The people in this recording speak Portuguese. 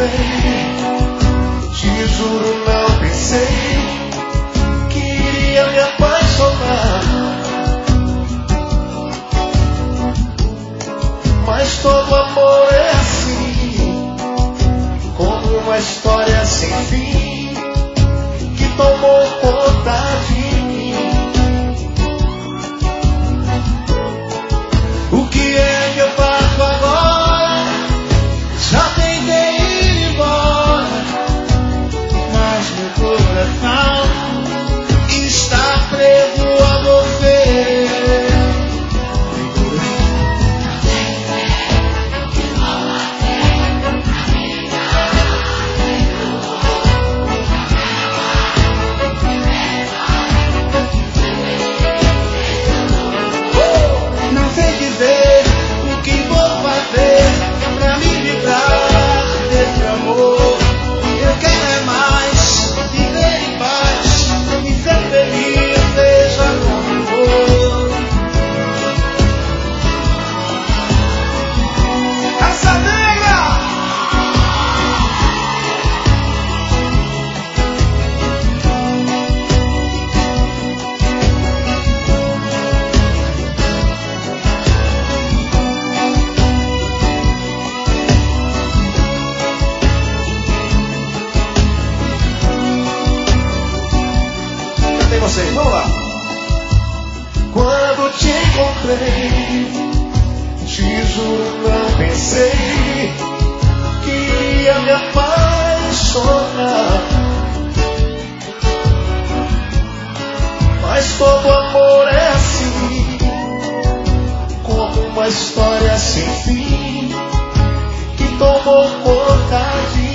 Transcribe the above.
encontrei, te juro não pensei que iria me apaixonar. Mas todo amor é assim, como uma história sem fim que tomou conta de mim. O que é que eu faço agora? Já tentei ir embora, mas meu coração está preso a você. Não sei dizer o que vou fazer pra me livrar desse amor. Eu quero é mais viver em paz e ser feliz, seja como for. Essa negra! Cadê vocês? Vamos lá! Quando te encontrei, te juro não pensei que iria me apaixonar. Mas todo amor é assim, como uma história sem fim que tomou conta de